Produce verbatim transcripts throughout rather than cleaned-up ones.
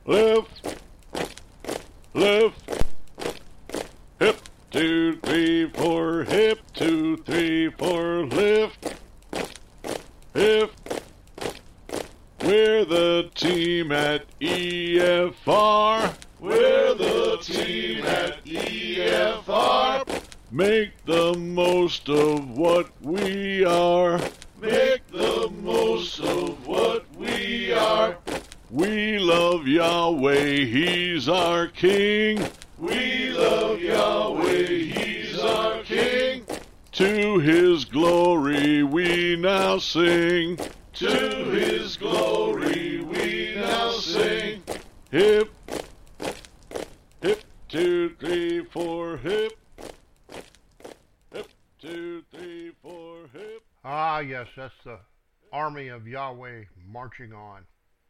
Lift, lift, hip, two, three, four, hip, two, three, four, lift, hip. We're the team at E F R. We're the team at E F R. Make the most of what we are. Make the most of what we are. We love Yahweh, He's our King. We love Yahweh, He's our King. To His glory we now sing. To His glory we now sing. Hip, hip, two, three, four, hip. Hip, two, three, four, hip. Ah, yes, that's the army of Yahweh marching on.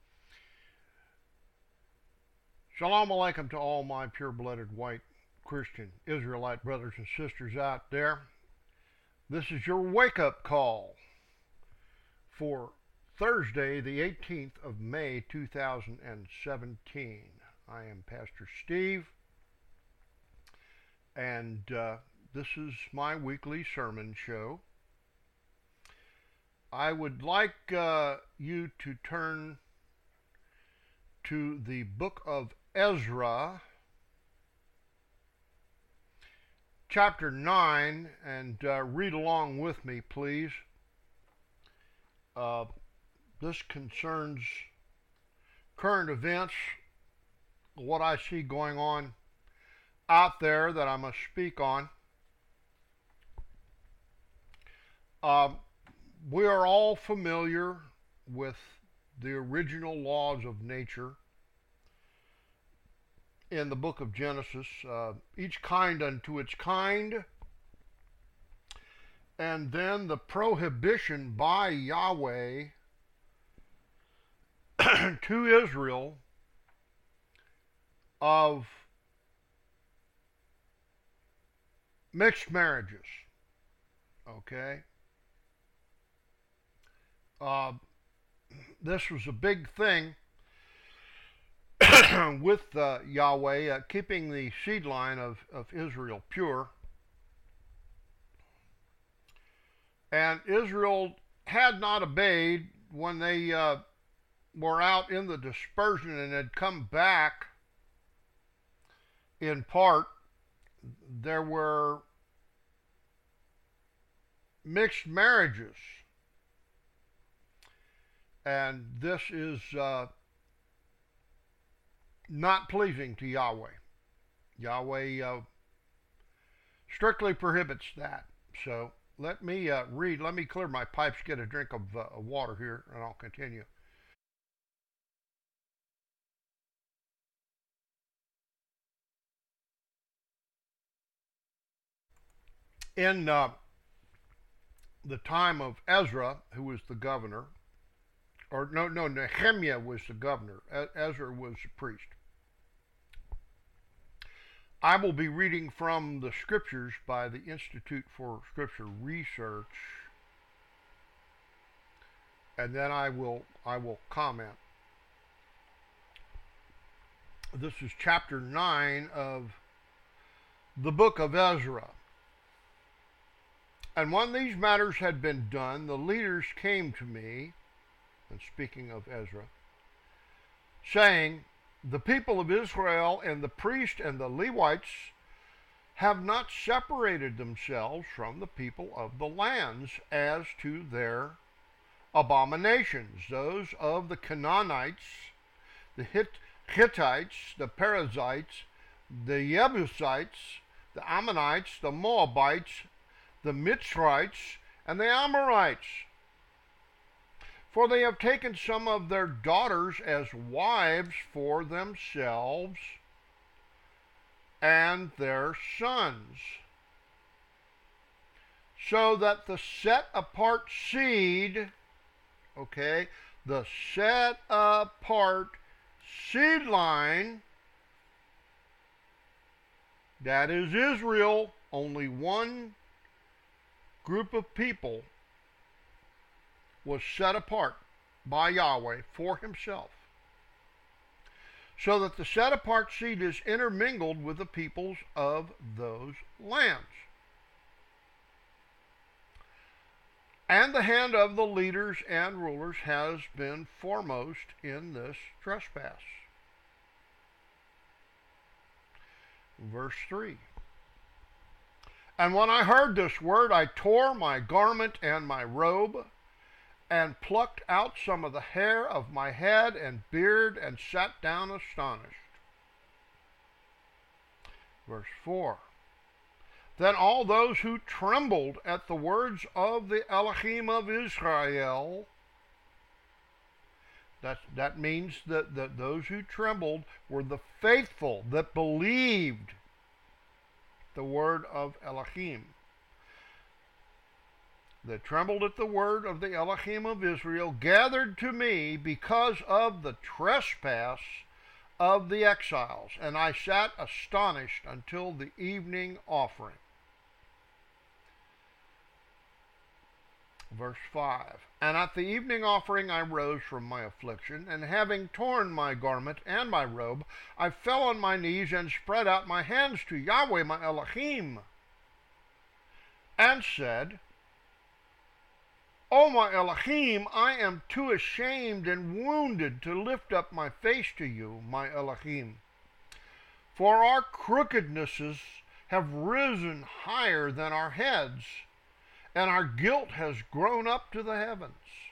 Shalom Aleichem to all my pure-blooded white Christian Israelite brothers and sisters out there. This is your wake-up call for Thursday, the eighteenth of May, two thousand seventeen. I am Pastor Steve, and uh, this is my weekly sermon show. I would like uh, you to turn to the book of Ezra, chapter nine, and uh, read along with me, please. Uh, this concerns current events, what I see going on out there that I must speak on. Uh, we are all familiar with the original laws of nature in the book of Genesis, uh, each kind unto its kind, and then the prohibition by Yahweh to Israel of mixed marriages. Okay? Uh, this was a big thing with uh, Yahweh uh, keeping the seed line of, of Israel pure. And Israel had not obeyed when they uh, were out in the dispersion and had come back in part. There were mixed marriages. And this is uh, not pleasing to Yahweh. Yahweh uh, strictly prohibits that. So let me uh, read, let me clear my pipes, get a drink of uh, water here, and I'll continue. In uh, the time of Ezra, who was the governor, or no, no, Nehemiah was the governor, Ezra was the priest. I will be reading from the scriptures by the Institute for Scripture Research, and then I will I will comment. This is chapter nine of the book of Ezra. And when these matters had been done, the leaders came to me, and speaking of Ezra, saying, the people of Israel and the priests and the Levites have not separated themselves from the people of the lands as to their abominations, those of the Canaanites, the Hitt- Hittites, the Perizzites, the Jebusites, the Ammonites, the Moabites, the Mitzrites, and the Amorites. For they have taken some of their daughters as wives for themselves and their sons, so that the set apart seed, okay, the set apart seed line, that is Israel, only one group of people was set apart by Yahweh for himself, so that the set apart seed is intermingled with the peoples of those lands. And the hand of the leaders and rulers has been foremost in this trespass. Verse three. And when I heard this word, I tore my garment and my robe, and plucked out some of the hair of my head and beard, and sat down astonished. Verse four. Then all those who trembled at the words of the Elohim of Israel, that, that means that, that those who trembled were the faithful that believed the word of Elohim. That trembled at the word of the Elohim of Israel, gathered to me because of the trespass of the exiles, and I sat astonished until the evening offering. Verse five. And at the evening offering I rose from my affliction, and having torn my garment and my robe, I fell on my knees and spread out my hands to Yahweh my Elohim, and said, O my Elohim, I am too ashamed and wounded to lift up my face to you, my Elohim. For our crookednesses have risen higher than our heads, and our guilt has grown up to the heavens.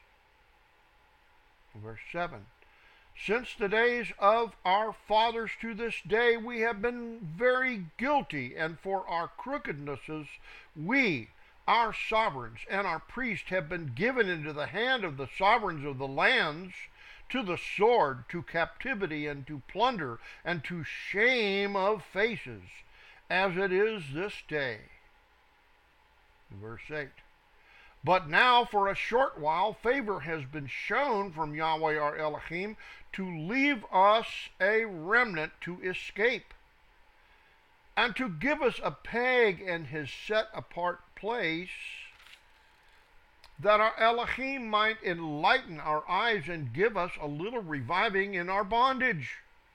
Verse seven. Since the days of our fathers to this day we have been very guilty, and for our crookednesses we, our sovereigns, and our priests have been given into the hand of the sovereigns of the lands, to the sword, to captivity, and to plunder, and to shame of faces, as it is this day. Verse eight. But now for a short while favor has been shown from Yahweh our Elohim to leave us a remnant to escape, and to give us a peg in his set apart place, that our Elohim might enlighten our eyes and give us a little reviving in our bondage.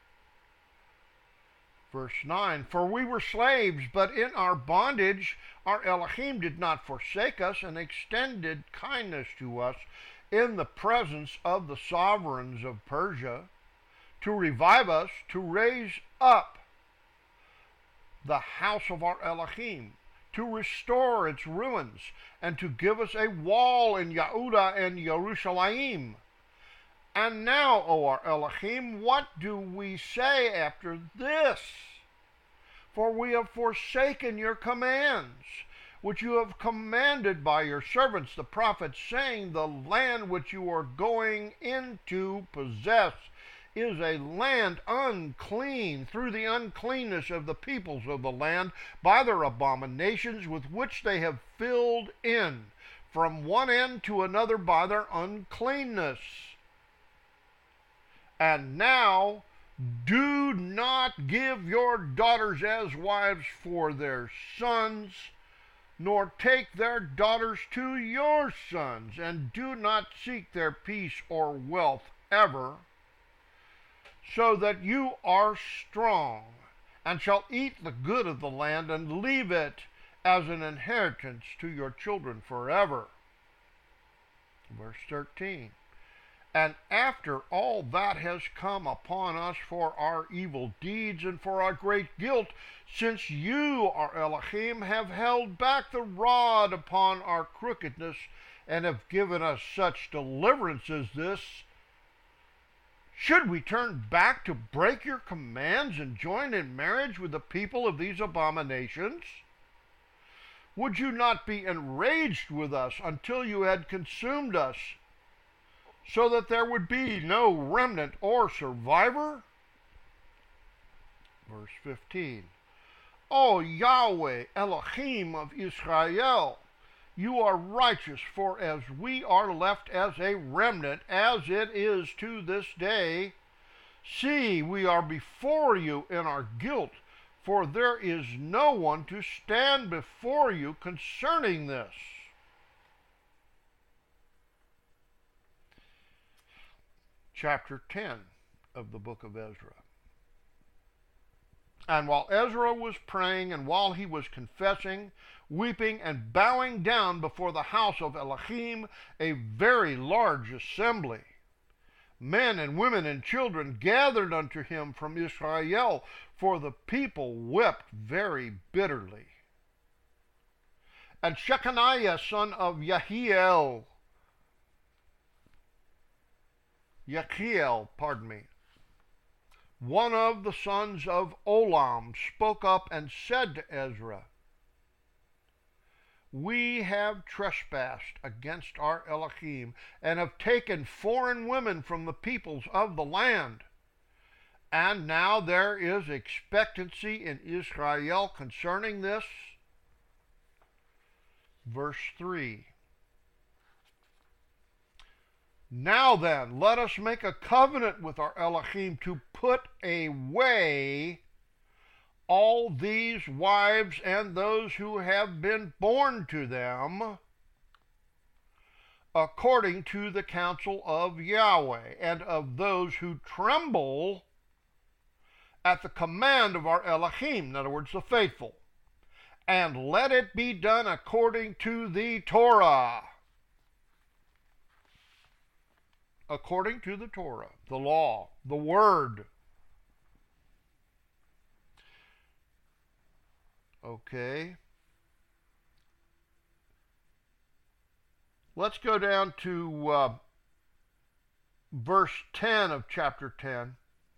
Verse nine. For we were slaves, but in our bondage our Elohim did not forsake us, and extended kindness to us in the presence of the sovereigns of Persia, to revive us, to raise up the house of our Elohim, to restore its ruins, and to give us a wall in Yehudah and Jerusalem. And now, O our Elohim, what do we say after this? For we have forsaken your commands, which you have commanded by your servants the prophets, saying, the land which you are going in to possess is a land unclean through the uncleanness of the peoples of the land, by their abominations with which they have filled in from one end to another by their uncleanness. And now do not give your daughters as wives for their sons, nor take their daughters to your sons, and do not seek their peace or wealth ever, so that you are strong, and shall eat the good of the land, and leave it as an inheritance to your children forever. Verse thirteen. And after all that has come upon us for our evil deeds and for our great guilt, since you, our Elohim, have held back the rod upon our crookedness, and have given us such deliverance as this, should we turn back to break your commands and join in marriage with the people of these abominations? Would you not be enraged with us until you had consumed us, so that there would be no remnant or survivor? Verse fifteen. O Yahweh, Elohim of Israel, you are righteous, for as we are left as a remnant, as it is to this day, see, we are before you in our guilt, for there is no one to stand before you concerning this. Chapter ten of the book of Ezra. And while Ezra was praying, and while he was confessing, weeping, and bowing down before the house of Elohim, a very large assembly, men and women and children, gathered unto him from Israel, for the people wept very bitterly. And Shechaniah, son of Yahiel, Yachiel, pardon me, one of the sons of Olam, spoke up and said to Ezra, we have trespassed against our Elohim, and have taken foreign women from the peoples of the land. And now there is expectancy in Israel concerning this. Verse three. Now then, let us make a covenant with our Elohim to put away all these wives and those who have been born to them, according to the counsel of Yahweh, and of those who tremble at the command of our Elohim, in other words, the faithful. And let it be done according to the Torah. According to the Torah, the law, the word. Okay. Let's go down to uh, verse ten of chapter ten.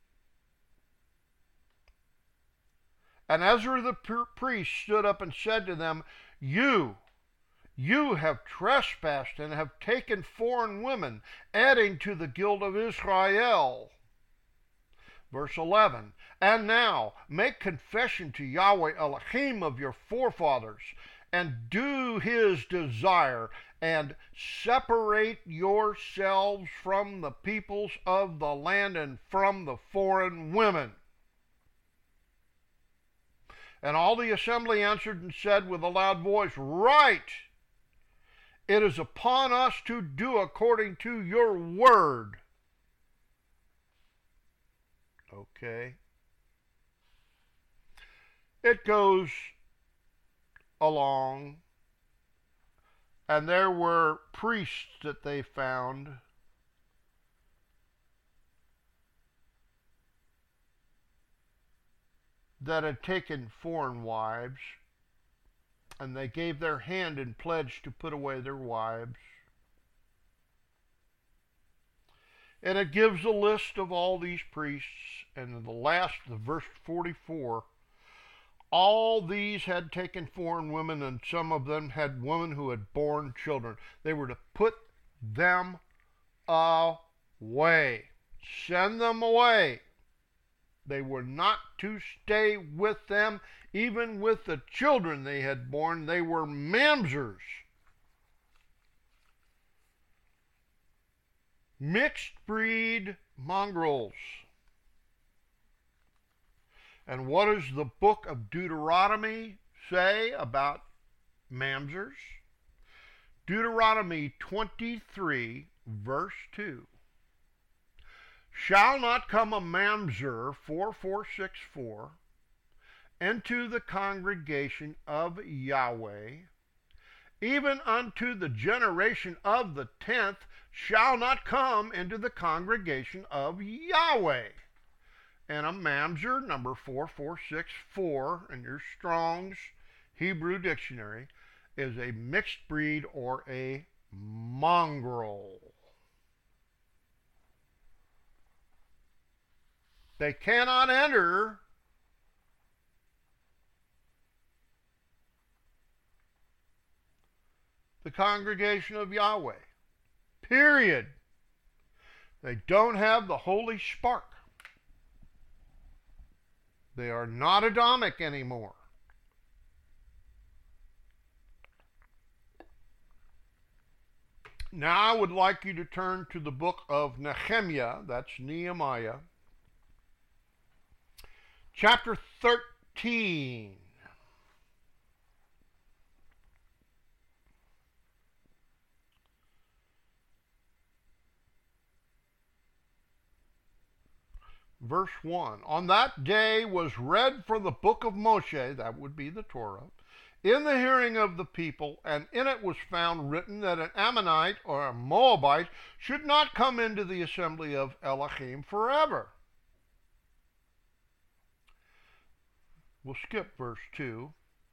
And Ezra the priest stood up and said to them, You, you have trespassed and have taken foreign women, adding to the guilt of Israel. Verse eleven, and now make confession to Yahweh Elohim of your forefathers, and do his desire, and separate yourselves from the peoples of the land and from the foreign women. And all the assembly answered and said with a loud voice, Right! It is upon us to do according to your word. Okay. It goes along, and there were priests that they found that had taken foreign wives, and they gave their hand in pledge to put away their wives. And it gives a list of all these priests, and in the last, the verse forty-four, all these had taken foreign women, and some of them had women who had borne children. They were to put them away. Send them away. They were not to stay with them, even with the children they had borne. They were mamzers. Mixed breed mongrels. And what does the book of Deuteronomy say about mamzers? Deuteronomy twenty-three, verse two. Shall not come a mamzer, four four six four, into the congregation of Yahweh, even unto the generation of the tenth, shall not come into the congregation of Yahweh. And a mamzer, number four four six four, in your Strong's Hebrew Dictionary, is a mixed breed or a mongrel. They cannot enter the congregation of Yahweh. Period. They don't have the holy spark. They are not Adamic anymore. Now I would like you to turn to the book of Nehemiah, that's Nehemiah, chapter thirteen. verse one. On that day was read for the book of Moshe, that would be the Torah, in the hearing of the people, and in it was found written that an Ammonite or a Moabite should not come into the assembly of Elohim forever. We'll skip verse two.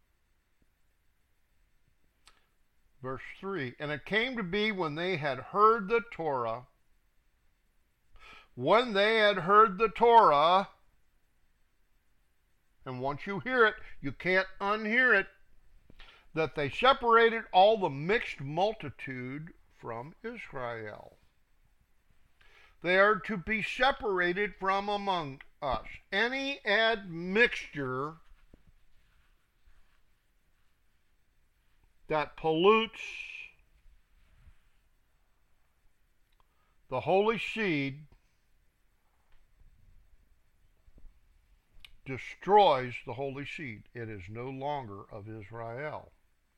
Verse three, and it came to be when they had heard the Torah, when they had heard the Torah, and once you hear it, you can't unhear it, that they separated all the mixed multitude from Israel. They are to be separated from among us. Any admixture that pollutes the holy seed destroys the holy seed. It is no longer of Israel.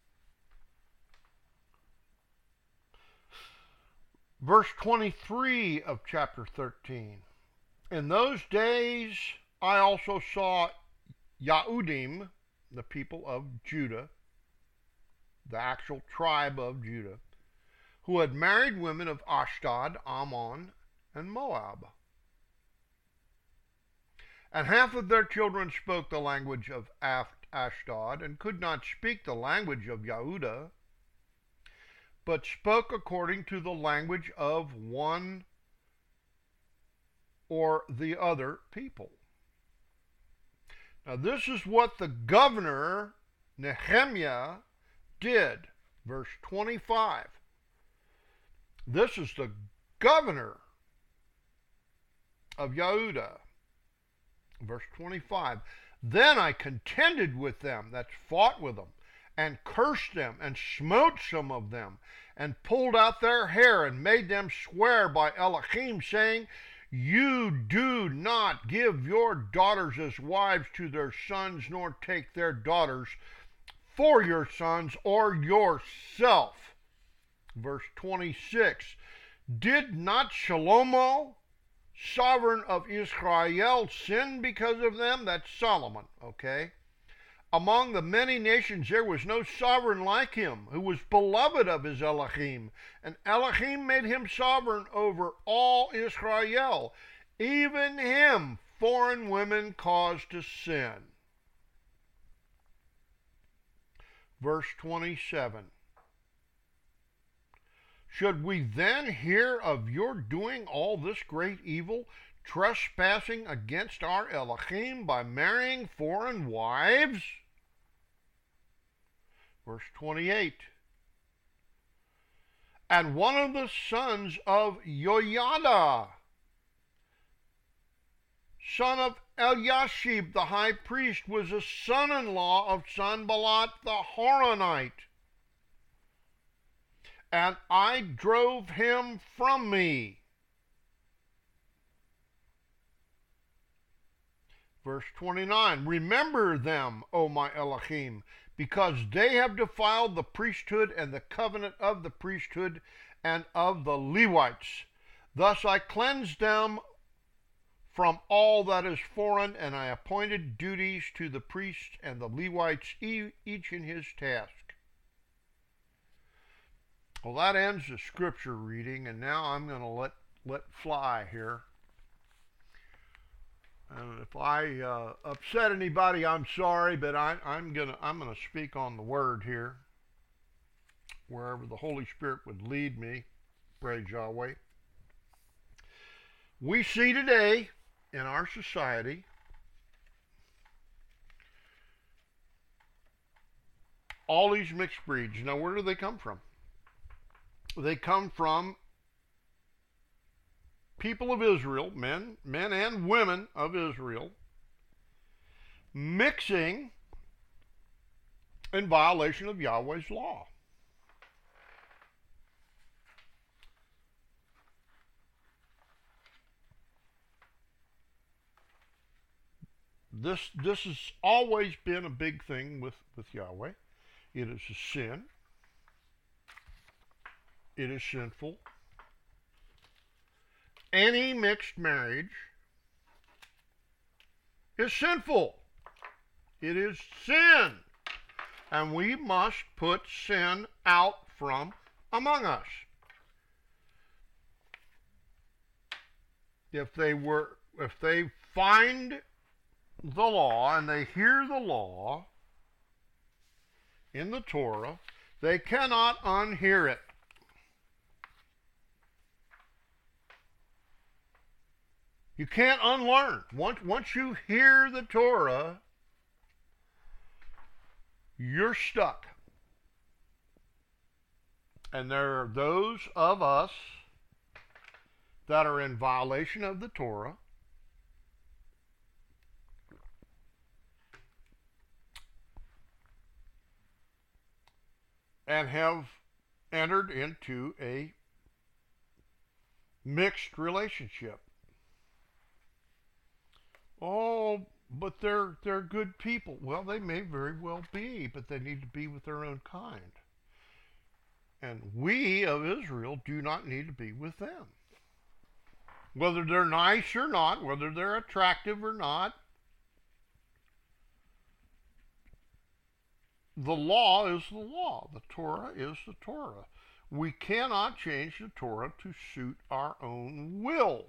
Verse twenty-three of chapter thirteen. In those days I also saw Yahudim, the people of Judah, the actual tribe of Judah, who had married women of Ashdod, Ammon, and Moab. And half of their children spoke the language of Ashdod and could not speak the language of Yehudah, but spoke according to the language of one or the other people. Now this is what the governor, Nehemiah, did. Verse twenty-five. This is the governor of Yehudah. Verse twenty-five. Then I contended with them, that's fought with them, and cursed them, and smote some of them, and pulled out their hair, and made them swear by Elohim, saying, you do not give your daughters as wives to their sons, nor take their daughters for your sons or yourself. Verse twenty-six. Did not Shlomo, sovereign of Israel, sin because of them? That's Solomon, okay? Among the many nations there was no sovereign like him, who was beloved of his Elohim. And Elohim made him sovereign over all Israel. Even him foreign women caused to sin. Verse twenty-seven. Should we then hear of your doing all this great evil, trespassing against our Elohim by marrying foreign wives? Verse twenty-eight. And one of the sons of Yoyada, son of Eliashib the high priest, was a son-in-law of Sanballat the Horonite. And I drove him from me. Verse twenty-nine. Remember them, O my Elohim, because they have defiled the priesthood and the covenant of the priesthood and of the Levites. Thus I cleansed them from all that is foreign, and I appointed duties to the priests and the Levites, each in his task. Well, that ends the scripture reading, and now I'm going to let let fly here. And if I uh, upset anybody, I'm sorry, but I, I'm gonna I'm gonna speak on the word here, wherever the Holy Spirit would lead me. Praise Yahweh. We see today in our society all these mixed breeds. Now, where do they come from? They come from people of Israel, men, men and women of Israel, mixing in violation of Yahweh's law. This this has always been a big thing with, with Yahweh. It is a sin. It is sinful. Any mixed marriage is sinful. It is sin. And we must put sin out from among us. If they were, if they find the law and they hear the law in the Torah, they cannot unhear it. You can't unlearn. Once, once you hear the Torah, you're stuck. And there are those of us that are in violation of the Torah, and have entered into a mixed relationship. Oh, but they're they're good people. Well, they may very well be, but they need to be with their own kind. And we of Israel do not need to be with them. Whether they're nice or not, whether they're attractive or not, the law is the law. The Torah is the Torah. We cannot change the Torah to suit our own will.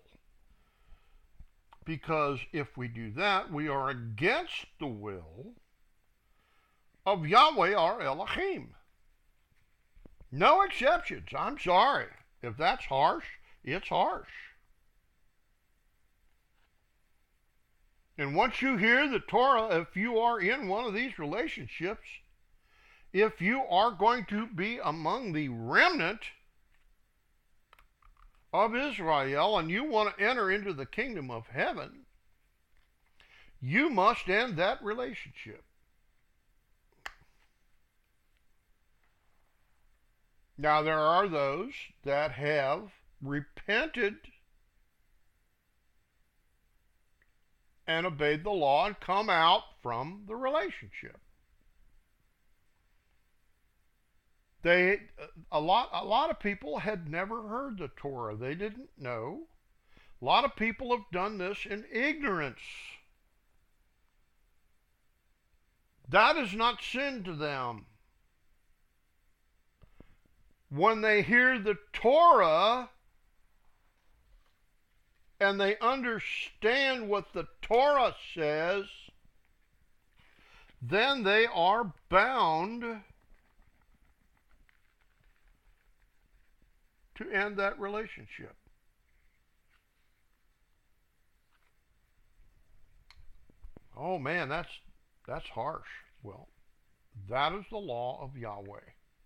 Because if we do that, we are against the will of Yahweh our Elohim. No exceptions. I'm sorry. If that's harsh, it's harsh. And once you hear the Torah, if you are in one of these relationships, if you are going to be among the remnant of Israel and you want to enter into the kingdom of heaven, you must end that relationship. Now, there are those that have repented and obeyed the law and come out from the relationship. They, a lot, a lot of people had never heard the Torah. They didn't know. A lot of people have done this in ignorance. That is not sin to them. When they hear the Torah and they understand what the Torah says, then they are bound to end that relationship. Oh man, that's that's harsh. Well, that is the law of Yahweh.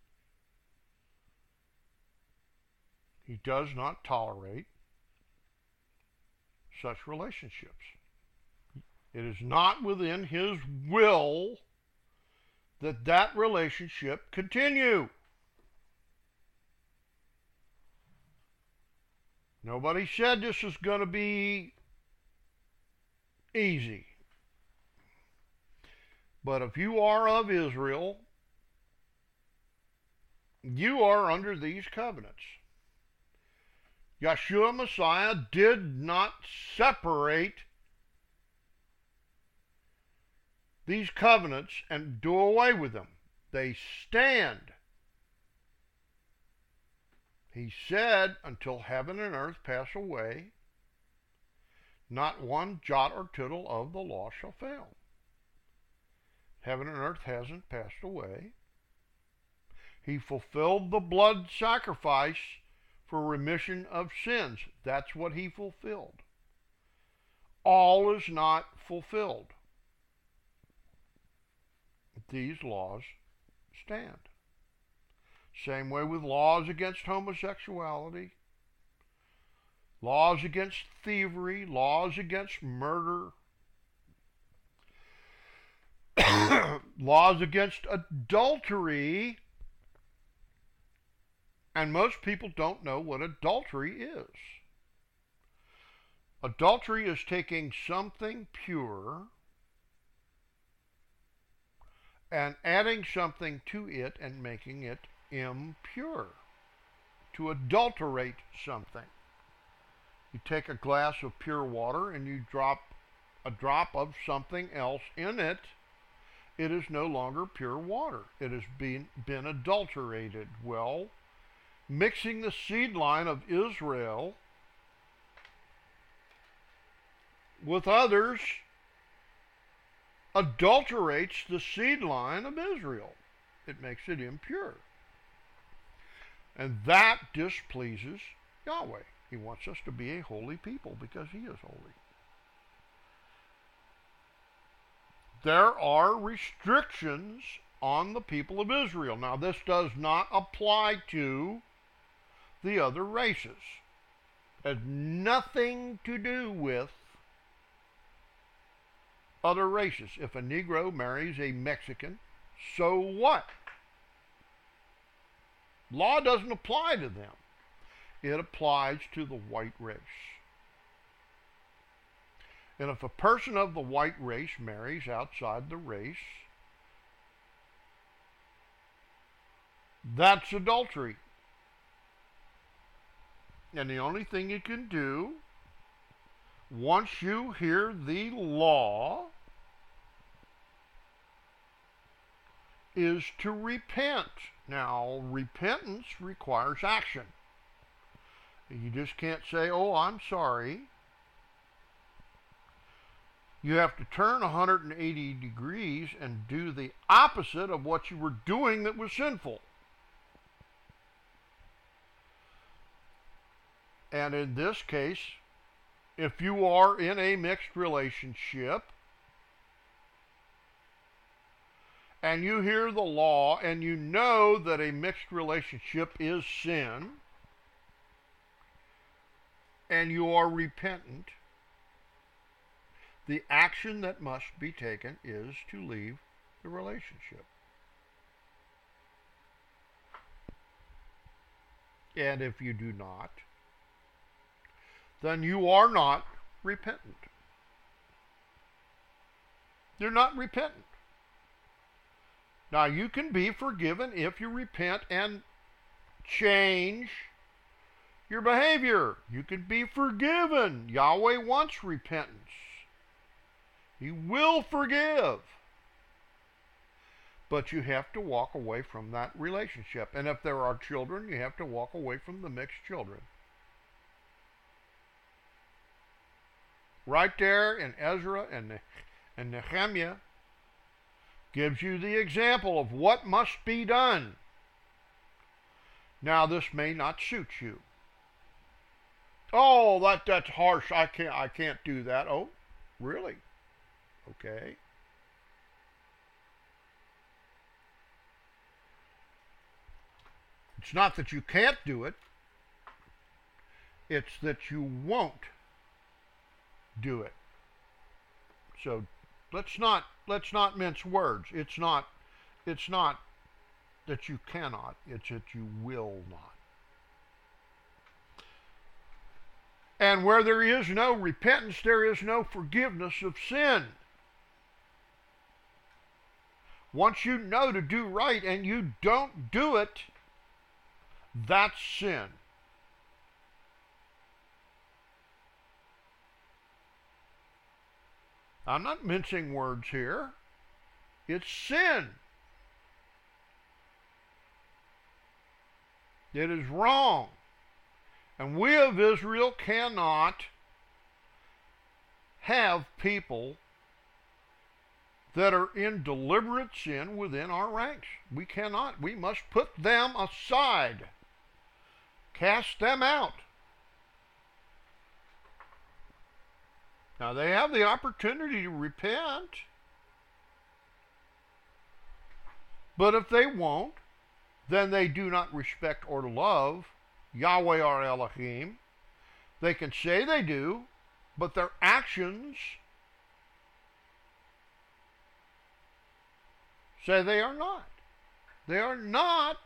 He does not tolerate such relationships. It is not within his will that that relationship continue. Nobody said this is going to be easy. But if you are of Israel, you are under these covenants. Yeshua Messiah did not separate these covenants and do away with them. They stand. He said, until heaven and earth pass away, not one jot or tittle of the law shall fail. Heaven and earth hasn't passed away. He fulfilled the blood sacrifice for remission of sins. That's what he fulfilled. All is not fulfilled. These laws stand. Same way with laws against homosexuality, laws against thievery, laws against murder, laws against adultery. And most people don't know what adultery is. Adultery is taking something pure and adding something to it and making it impure. To adulterate something. You take a glass of pure water and you drop a drop of something else in it, it is no longer pure water. It has been, been adulterated. Well, mixing the seed line of Israel with others adulterates the seed line of Israel. It makes it impure. And that displeases Yahweh. He wants us to be a holy people because He is holy. There are restrictions on the people of Israel. Now, this does not apply to the other races. It has nothing to do with other races. If a Negro marries a Mexican, so what? Law doesn't apply to them. It applies to the white race. And if a person of the white race marries outside the race, that's adultery. And the only thing you can do, once you hear the law, is to repent. Now, repentance requires action. You just can't say, oh, I'm sorry. You have to turn one hundred eighty degrees and do the opposite of what you were doing that was sinful. And in this case, if you are in a mixed relationship and you hear the law and you know that a mixed relationship is sin and you are repentant, the action that must be taken is to leave the relationship. And if you do not, then you are not repentant. You're not repentant. Now, you can be forgiven if you repent and change your behavior. You can be forgiven. Yahweh wants repentance. He will forgive. But you have to walk away from that relationship. And if there are children, you have to walk away from the mixed children. Right there in Ezra and, and Nehemiah gives you the example of what must be done. Now, this may not suit you. Oh, that that's harsh. I can't I can't do that. Oh, really? Okay. It's not that you can't do it. It's that you won't do it. So let's not let's not mince words. It's not it's not that you cannot, it's that you will not. And where there is no repentance, there is no forgiveness of sin. Once you know to do right and you don't do it, that's sin. I'm not mincing words here. It's sin. It is wrong. And we of Israel cannot have people that are in deliberate sin within our ranks. We cannot. We must put them aside. Cast them out. Now, they have the opportunity to repent, but if they won't, then they do not respect or love Yahweh our Elohim. They can say they do, but their actions say they are not. They are not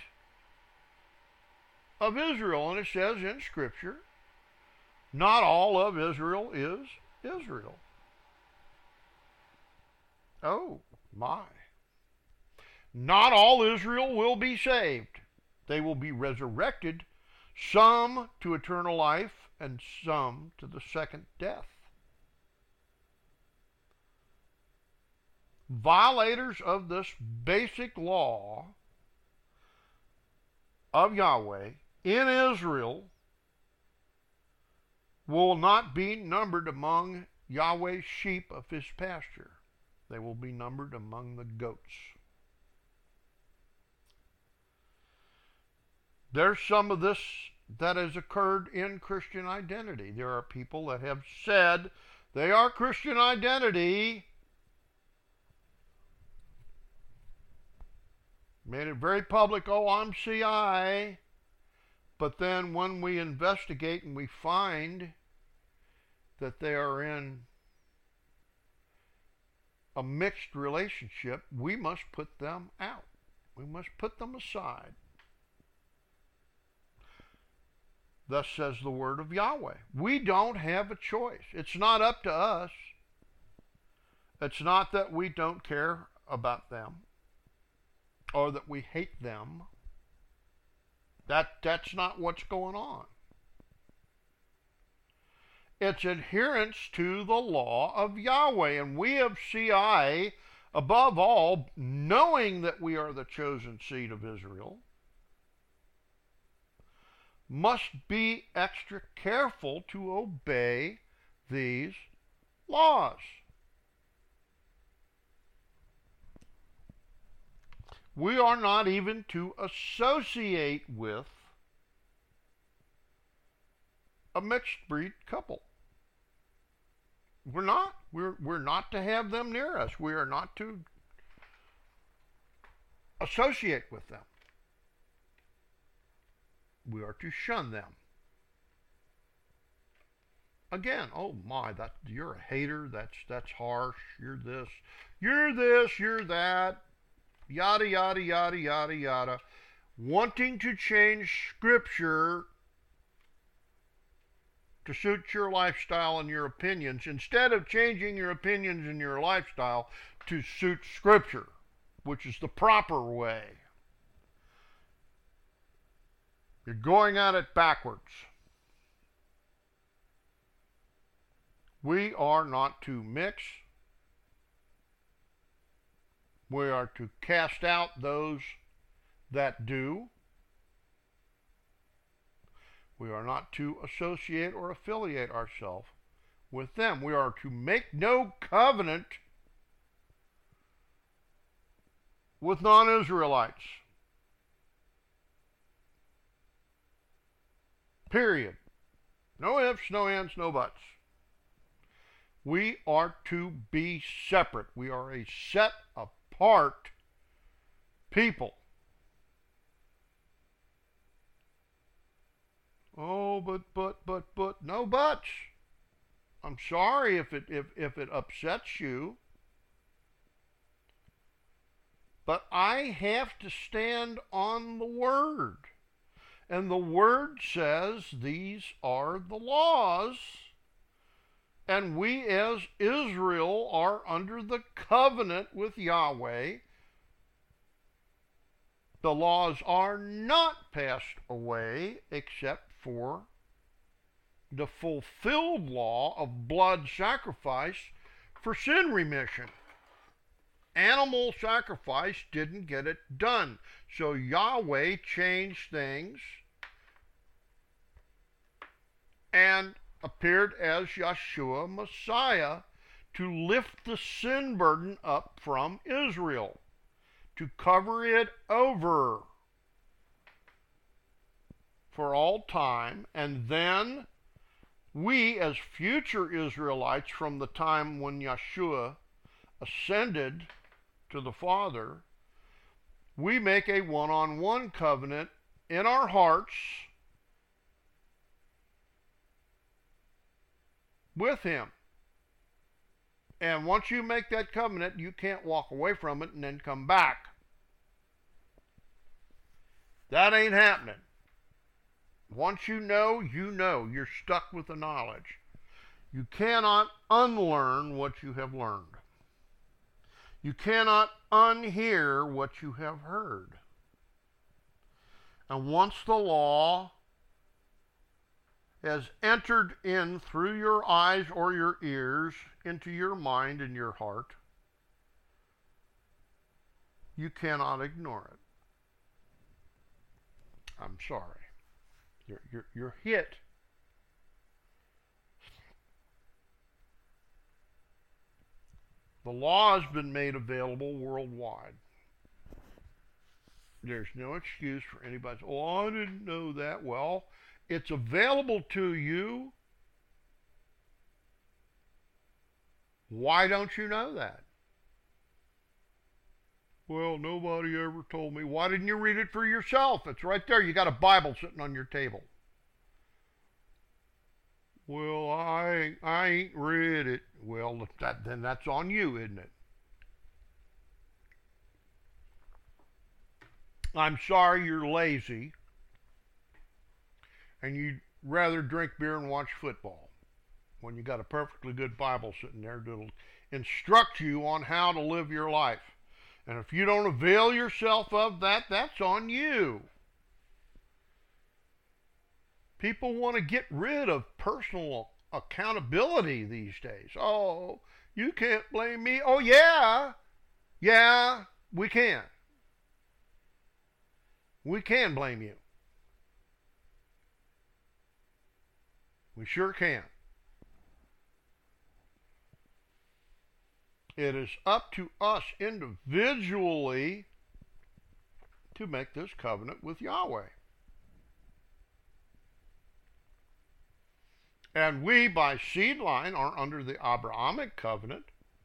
of Israel. And it says in Scripture, not all of Israel is Israel. Oh, my. Not all Israel will be saved. They will be resurrected, some to eternal life and some to the second death. violators of this basic law of Yahweh in Israel will not be numbered among Yahweh's sheep of his pasture. They will be numbered among the goats. There's some of this that has occurred in Christian identity. There are people that have said they are Christian identity, made it very public, oh, I'm C I, but then when we investigate and we find that they are in a mixed relationship, we must put them out. We must put them aside. Thus says the word of Yahweh. We don't have a choice. It's not up to us. It's not that we don't care about them or that we hate them. That, that's not what's going on. It's adherence to the law of Yahweh. And we of C I, above all, knowing that we are the chosen seed of Israel, must be extra careful to obey these laws. We are not even to associate with a mixed breed couple. We're not. We're, we're not to have them near us. We are not to associate with them. We are to shun them. Again, oh my, that you're a hater, that's that's harsh, you're this, you're this, you're that, yada yada yada yada yada. Wanting to change scripture to suit your lifestyle and your opinions, instead of changing your opinions and your lifestyle to suit scripture, which is the proper way. You're going at it backwards. We are not to mix. We are to cast out those that do. We are not to associate or affiliate ourselves with them. We are to make no covenant with non-Israelites. Period. No ifs, no ands, no buts. We are to be separate. We are a set apart people. Oh, but, but, but, but, no buts. I'm sorry if it, if, if it upsets you. But I have to stand on the Word. And the Word says these are the laws. And we as Israel are under the covenant with Yahweh. The laws are not passed away except for the fulfilled law of blood sacrifice for sin remission. Animal sacrifice didn't get it done. So Yahweh changed things and appeared as Yeshua Messiah to lift the sin burden up from Israel, to cover it over for all time, and then we as future Israelites from the time when Yeshua ascended to the Father, we make a one-on-one covenant in our hearts with Him. And once you make that covenant, you can't walk away from it and then come back. That ain't happening. Once you know, you know. You're stuck with the knowledge. You cannot unlearn what you have learned. You cannot unhear what you have heard. And once the law has entered in through your eyes or your ears into your mind and your heart, You cannot ignore it. I'm sorry. You're, you're, you're hit. The law has been made available worldwide. There's no excuse for anybody to say, oh, I didn't know that. Well, it's available to you. Why don't you know that? Well, nobody ever told me. Why didn't you read it for yourself? It's right there. You got a Bible sitting on your table. Well, I I ain't read it. Well, that, then that's on you, isn't it? I'm sorry you're lazy and you'd rather drink beer and watch football when you got a perfectly good Bible sitting there that'll instruct you on how to live your life. And if you don't avail yourself of that, that's on you. People want to get rid of personal accountability these days. Oh, you can't blame me. Oh, yeah. Yeah, we can. We can blame you. We sure can. It is up to us individually to make this covenant with Yahweh. And we, by seed line, are under the Abrahamic covenant.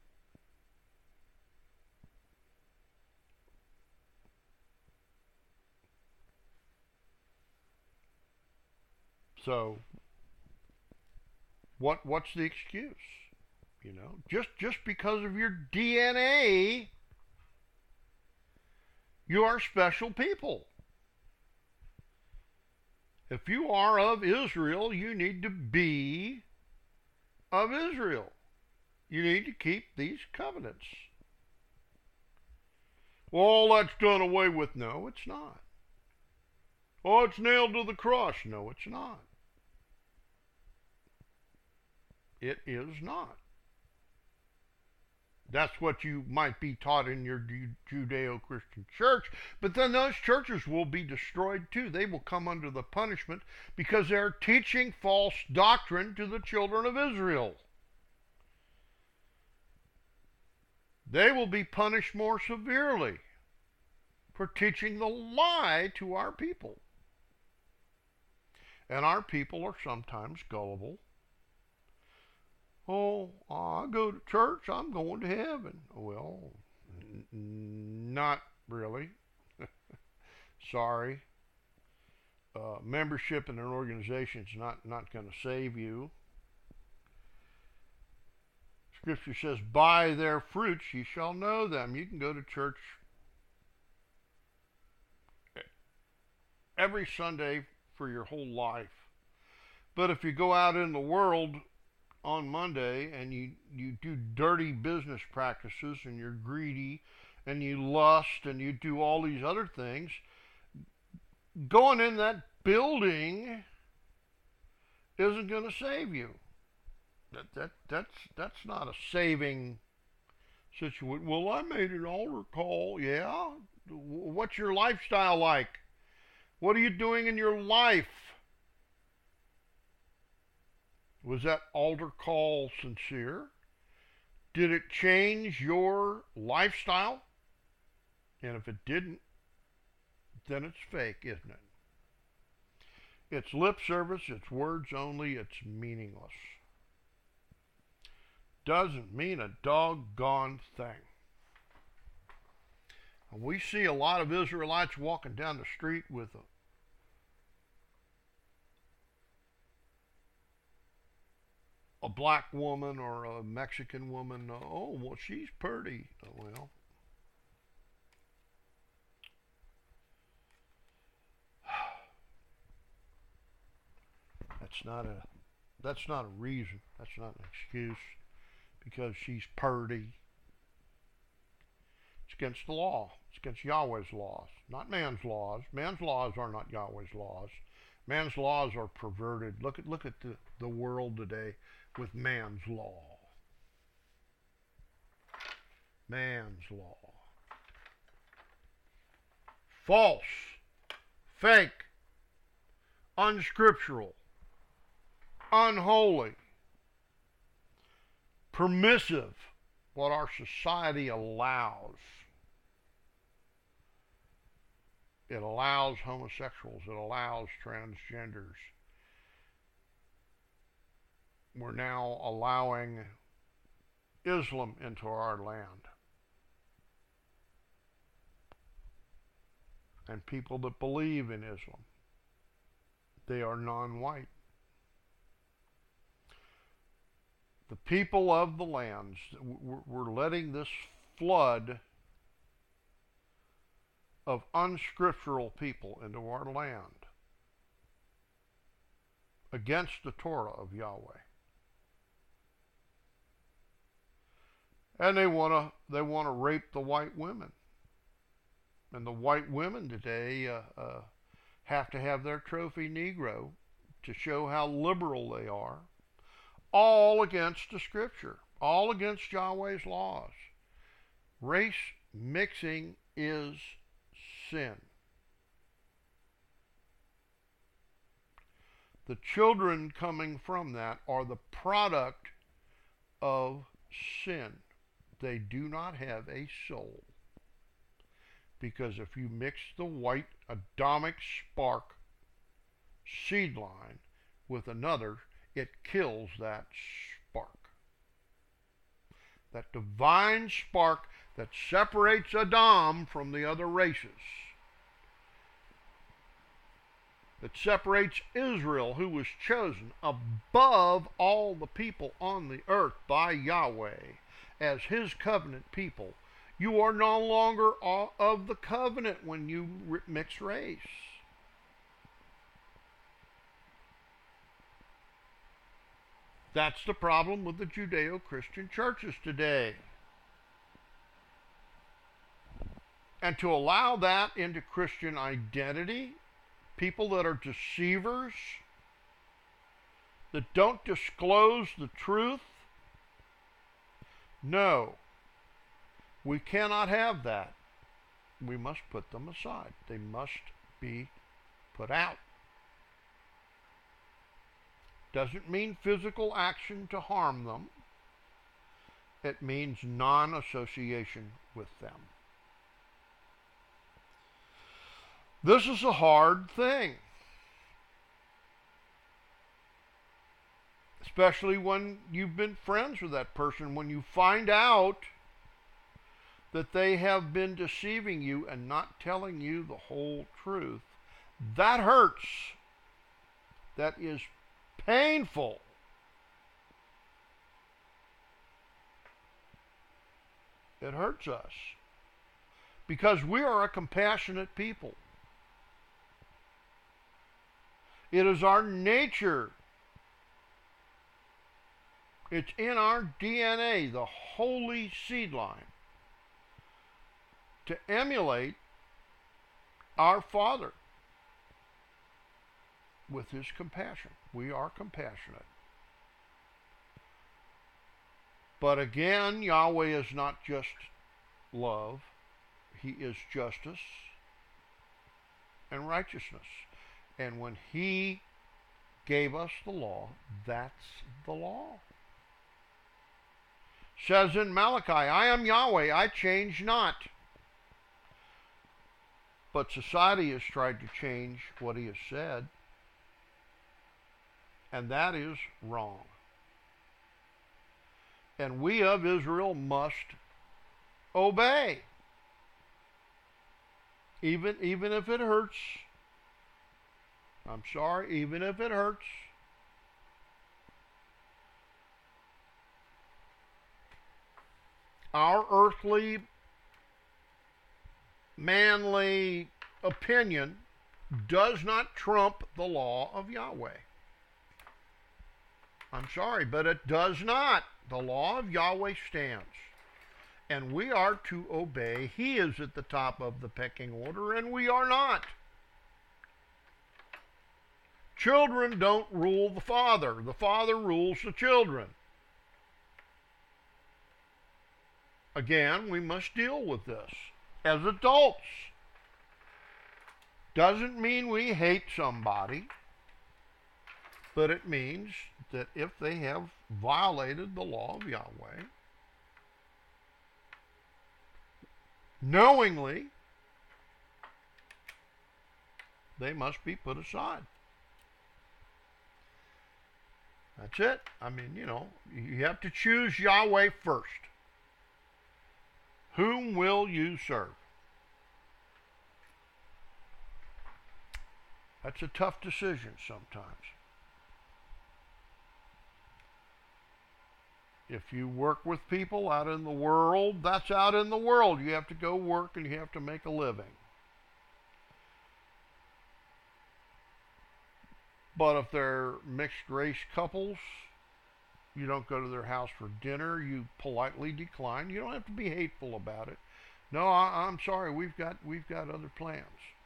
So, what what's the excuse? You know, just just because of your D N A, you are special people. If you are of Israel, you need to be of Israel. You need to keep these covenants. Well, that's done away with. No, it's not. Oh, it's nailed to the cross. No, it's not. It is not. That's what you might be taught in your Judeo-Christian church, but then those churches will be destroyed too. They will come under the punishment because they're teaching false doctrine to the children of Israel. They will be punished more severely for teaching the lie to our people. And our people are sometimes gullible. Oh, I go to church, I'm going to heaven. Well, n- not really. Sorry. Uh, membership in an organization is not, not going to save you. Scripture says, by their fruits ye shall know them. You can go to church every Sunday for your whole life. But if you go out in the world on Monday and you, you do dirty business practices and you're greedy and you lust and you do all these other things, going in that building isn't going to save you. That, that, that's, that's not a saving situation. Well, I made an altar call. Yeah? What's your lifestyle like? What are you doing in your life? Was that altar call sincere? Did it change your lifestyle? And if it didn't, then it's fake, isn't it? It's lip service, it's words only, it's meaningless. Doesn't mean a doggone thing. And we see a lot of Israelites walking down the street with a a black woman or a Mexican woman. Oh, well, she's pretty. Well, that's not a that's not a reason. That's not an excuse because she's pretty. It's against the law. It's against Yahweh's laws, not man's laws. Man's laws are not Yahweh's laws. Man's laws are perverted. Look at look at the, the world today with man's law. Man's law. false, fake, unscriptural, unholy, permissive, what our society allows. It allows homosexuals. It allows transgenders. We're now allowing Islam into our land. And people that believe in Islam, they are non-white. The people of the lands, we're letting this flood of unscriptural people into our land against the Torah of Yahweh. And they want to they want to rape the white women. And the white women today uh, uh, have to have their trophy Negro to show how liberal they are. All against the Scripture. All against Yahweh's laws. Race mixing is sin. The children coming from that are the product of sin. They do not have a soul. Because if you mix the white Adamic spark seed line with another, it kills that spark. That divine spark that separates Adam from the other races. That separates Israel, who was chosen above all the people on the earth by Yahweh as his covenant people. You are no longer of the covenant when you mix race. That's the problem with the Judeo-Christian churches today. And to allow that into Christian identity, people that are deceivers, that don't disclose the truth, no, we cannot have that. We must put them aside. They must be put out. Doesn't mean physical action to harm them. It means non-association with them. This is a hard thing. Especially when you've been friends with that person. When you find out that they have been deceiving you and not telling you the whole truth, that hurts. That is painful. It hurts us. Because we are a compassionate people. It is our nature. It's in our D N A, the holy seed line, to emulate our Father with his compassion. We are compassionate. But again, Yahweh is not just love. He is justice and righteousness. And when he gave us the law, that's the law. Says in Malachi, I am Yahweh, I change not. But society has tried to change what he has said. And that is wrong. And we of Israel must obey. Even, even if it hurts. I'm sorry, even if it hurts. Our earthly, manly opinion does not trump the law of Yahweh. I'm sorry, but it does not. The law of Yahweh stands. And we are to obey. He is at the top of the pecking order, and we are not. Children don't rule the father. The father rules the children. Again, we must deal with this as adults. Doesn't mean we hate somebody, but it means that if they have violated the law of Yahweh, knowingly, they must be put aside. That's it. I mean, you know, you have to choose Yahweh first. Whom will you serve? That's a tough decision sometimes. If you work with people out in the world, that's out in the world. You have to go work and you have to make a living. But if they're mixed race couples, you don't go to their house for dinner, you politely decline. You don't have to be hateful about it. No, I, I'm sorry, we've got we've got other plans.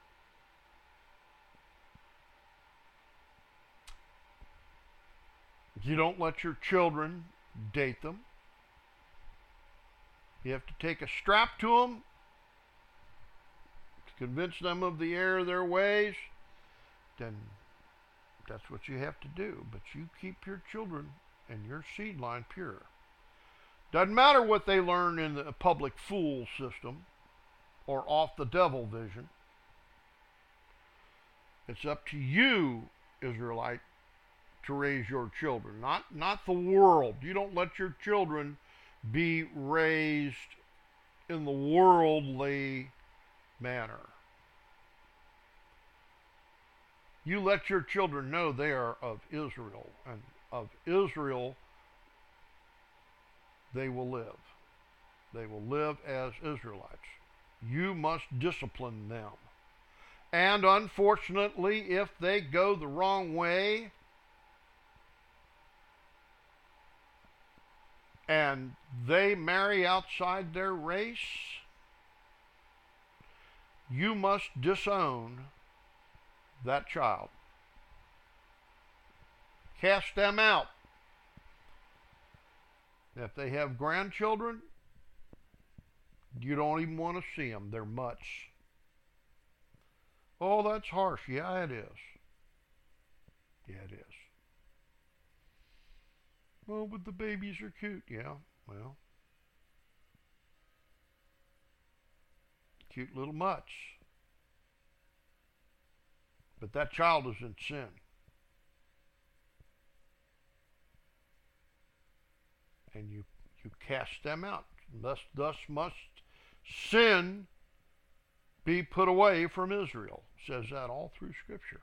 You don't let your children date them. You have to take a strap to them to convince them of the error of their ways. Then that's what you have to do. But you keep your children and your seed line pure. Doesn't matter what they learn in the public fool system or off the devil vision. It's up to you, Israelite, to raise your children, not not the world. You don't let your children be raised in the worldly manner. You let your children know they are of Israel, and of Israel they will live. They will live as Israelites. You must discipline them. And unfortunately, if they go the wrong way, and they marry outside their race, you must disown that child. Cast them out. If they have grandchildren, you don't even want to see them. They're mutts. Oh, that's harsh. Yeah, it is. Yeah, it is. Well, but the babies are cute. Yeah, well. Cute little mutts. But that child is in sin. And you, you cast them out. Thus, thus must sin be put away from Israel. It says that all through Scripture.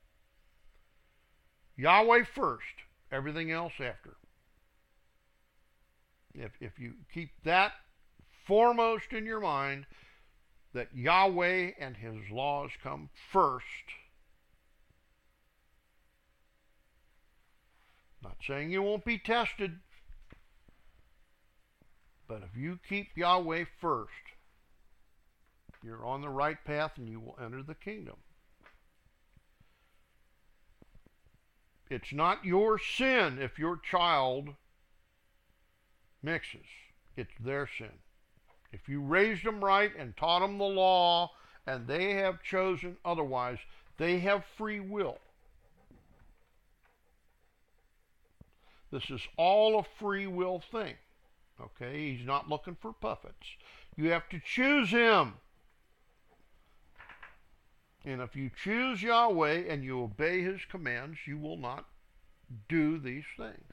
Yahweh first, everything else after. If, if you keep that foremost in your mind, that Yahweh and His laws come first. Not saying you won't be tested, but if you keep Yahweh first, you're on the right path and you will enter the kingdom. It's not your sin if your child mixes. It's their sin. If you raised them right and taught them the law and they have chosen otherwise, they have free will. This is all a free will thing. Okay? He's not looking for puppets. You have to choose Him. And if you choose Yahweh and you obey His commands, you will not do these things.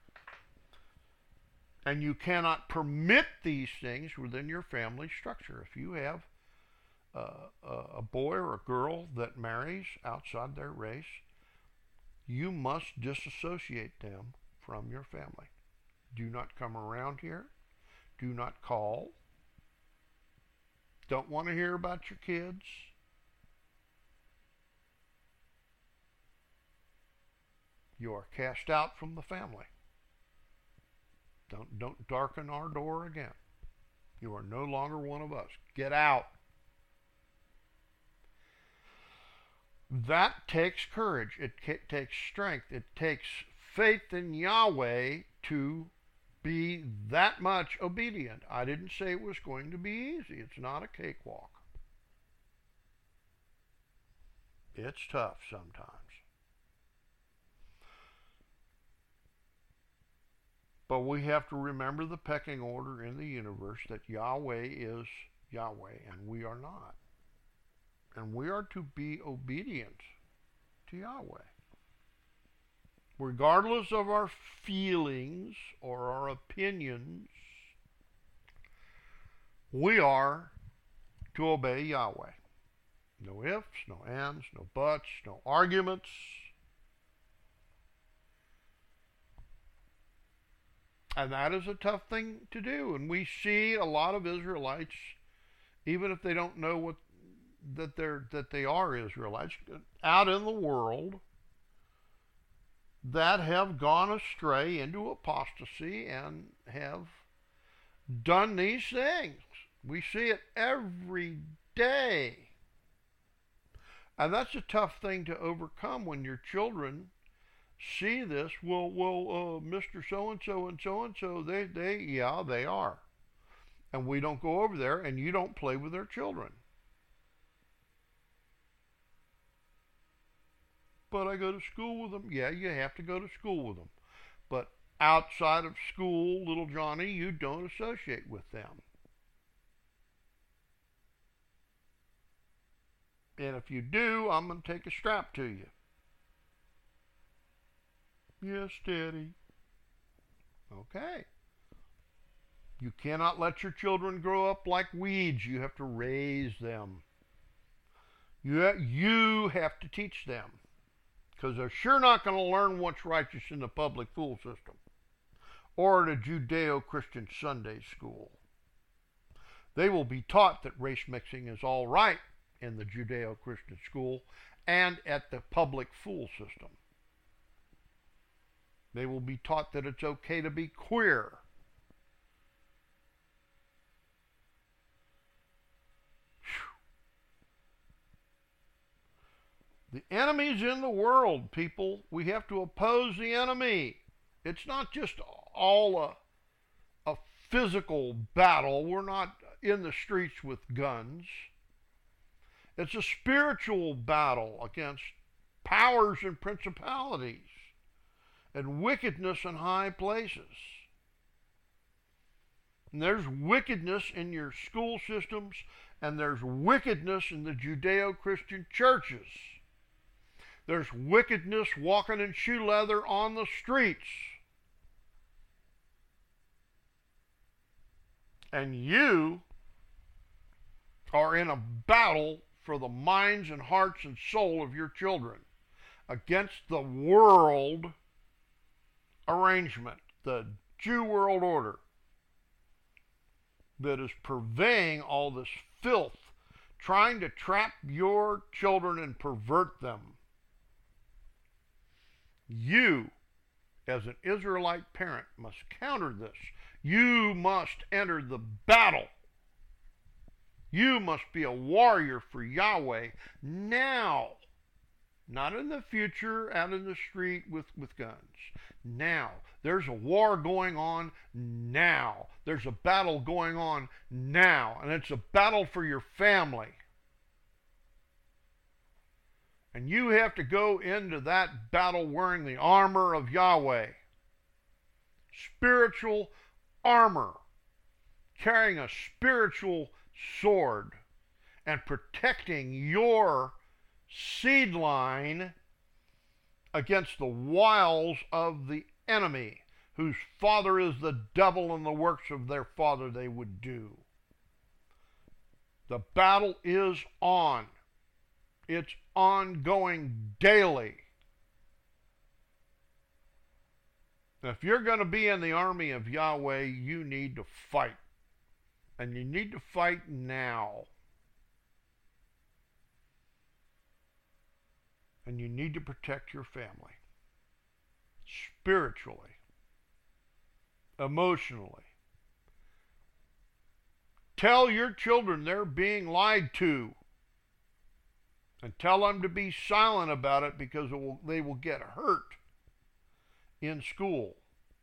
And you cannot permit these things within your family structure. If you have uh, a boy or a girl that marries outside their race, you must disassociate them from your family. Do not come around here. Do not call. Don't want to hear about your kids. You are cast out from the family. Don't, don't darken our door again. You are no longer one of us. Get out. That takes courage. It takes strength. It takes faith in Yahweh to be that much obedient. I didn't say it was going to be easy. It's not a cakewalk. It's tough sometimes. But we have to remember the pecking order in the universe, that Yahweh is Yahweh and we are not. And we are to be obedient to Yahweh. Regardless of our feelings or our opinions, we are to obey Yahweh. No ifs, no ands, no buts, no arguments. And that is a tough thing to do. And we see a lot of Israelites, even if they don't know what that they're that they are Israelites, out in the world, that have gone astray into apostasy and have done these things. We see it every day. And that's a tough thing to overcome when your children see this. Well, well, uh, Mister So-and-so and so-and-so, they, they, yeah, they are. And we don't go over there, and you don't play with their children. But I go to school with them. Yeah, you have to go to school with them. But outside of school, little Johnny, you don't associate with them. And if you do, I'm going to take a strap to you. Yes, Daddy. Okay. You cannot let your children grow up like weeds. You have to raise them. You, you have to teach them. Because they're sure not going to learn what's righteous in the public school system or the Judeo-Christian Sunday school. They will be taught that race mixing is all right in the Judeo-Christian school and at the public school system. They will be taught that it's okay to be queer. The enemy's in the world, people. We have to oppose the enemy. It's not just all a, a physical battle. We're not in the streets with guns. It's a spiritual battle against powers and principalities and wickedness in high places. And there's wickedness in your school systems, and there's wickedness in the Judeo-Christian churches. There's wickedness walking in shoe leather on the streets. And you are in a battle for the minds and hearts and soul of your children against the world arrangement, the Jew world order that is purveying all this filth, trying to trap your children and pervert them. You, as an Israelite parent, must counter this. You must enter the battle. You must be a warrior for Yahweh now. Not in the future, out in the street with, with guns. Now. There's a war going on now. There's a battle going on now. And it's a battle for your family. And you have to go into that battle wearing the armor of Yahweh. Spiritual armor. Carrying a spiritual sword. And protecting your seed line against the wiles of the enemy, whose father is the devil, and the works of their father they would do. The battle is on. It's ongoing daily. If you're going to be in the army of Yahweh, you need to fight. And you need to fight now. And you need to protect your family. Spiritually. Emotionally. Tell your children they're being lied to. And tell them to be silent about it, because it will, they will get hurt in school.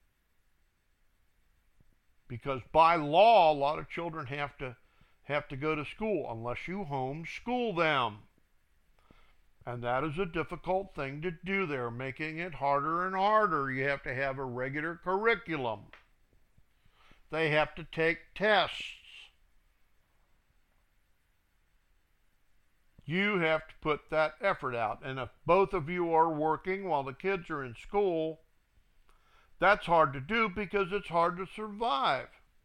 Because by law, a lot of children have to have to go to school unless you homeschool them. And that is a difficult thing to do there, making it harder and harder. You have to have a regular curriculum. They have to take tests. You have to put that effort out. And if both of you are working while the kids are in school, that's hard to do because it's hard to survive.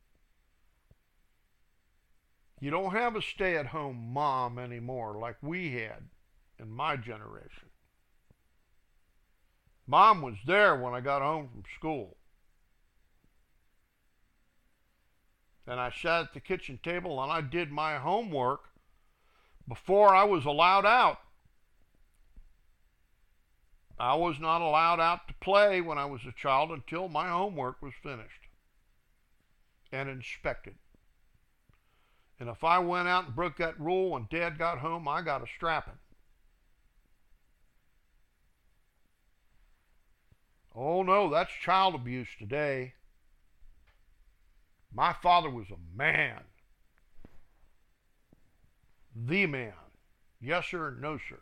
You don't have a stay-at-home mom anymore like we had in my generation. Mom was there when I got home from school. And I sat at the kitchen table and I did my homework before I was allowed out. I was not allowed out to play when I was a child until my homework was finished and inspected. And if I went out and broke that rule when Dad got home, I got a strapping. Oh no, that's child abuse today. My father was a man. The man. Yes sir, no sir.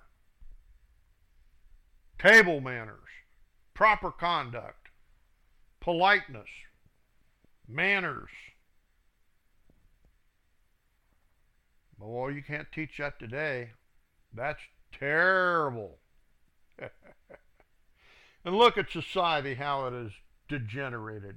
Table manners, proper conduct, politeness, manners. Boy, you can't teach that today. That's terrible. And look at society, how it has degenerated.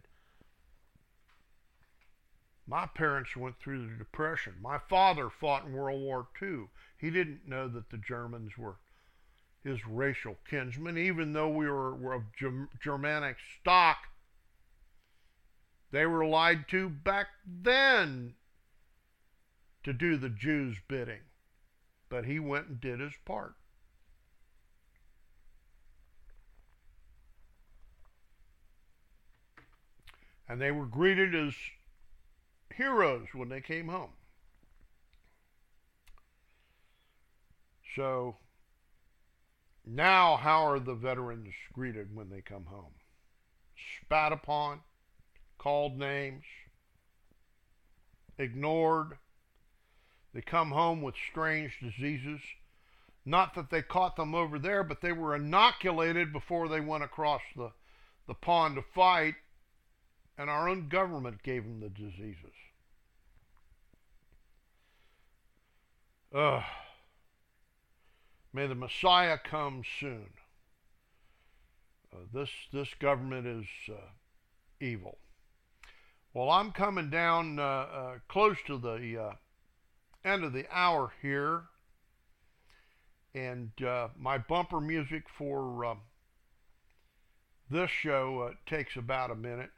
My parents went through the Depression. My father fought in World War Two. He didn't know that the Germans were his racial kinsmen, even though we were, were of Germanic stock. They were lied to back then to do the Jews' bidding. But he went and did his part. And they were greeted as heroes when they came home. So now how are the veterans greeted when they come home? Spat upon, called names, ignored. They come home with strange diseases. Not that they caught them over there, but they were inoculated before they went across the, the pond to fight, and our own government gave them the diseases. Ugh. May the Messiah come soon. Uh, this, this government is uh, evil. Well, I'm coming down uh, uh, close to the uh, end of the hour here, and uh, my bumper music for uh, this show uh, takes about a minute.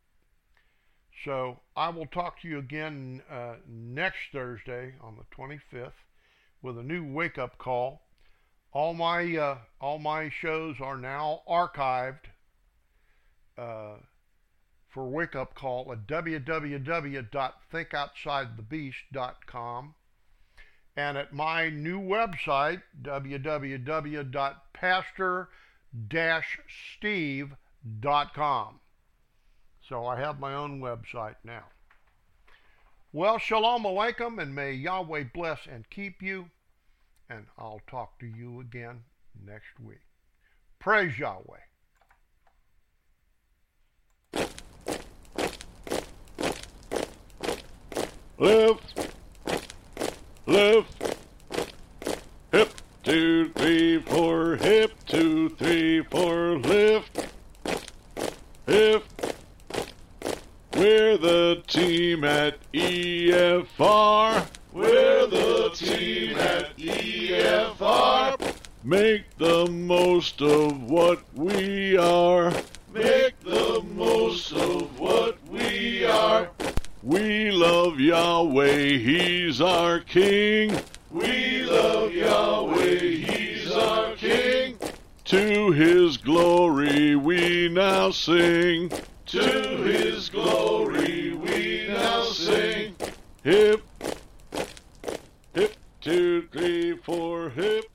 So I will talk to you again uh, next Thursday on the twenty-fifth with a new wake-up call. All my uh, all my shows are now archived uh, for Wake Up Call at w w w dot think outside the beast dot com and at my new website, w w w dot pastor dash steve dot com. So I have my own website now. Well, shalom alaikum, and may Yahweh bless and keep you, and I'll talk to you again next week. Praise Yahweh. Left, left, hip, two, three, four, hip, two, three, four, lift, hip. We're the team at E F R. We're the team at E F R. Make the most of what we are. Make the most of what we are. We love Yahweh, He's our King. We love Yahweh, He's our King. To His glory we now sing. To His glory we now sing. Hip, hip, two, three, four, hip.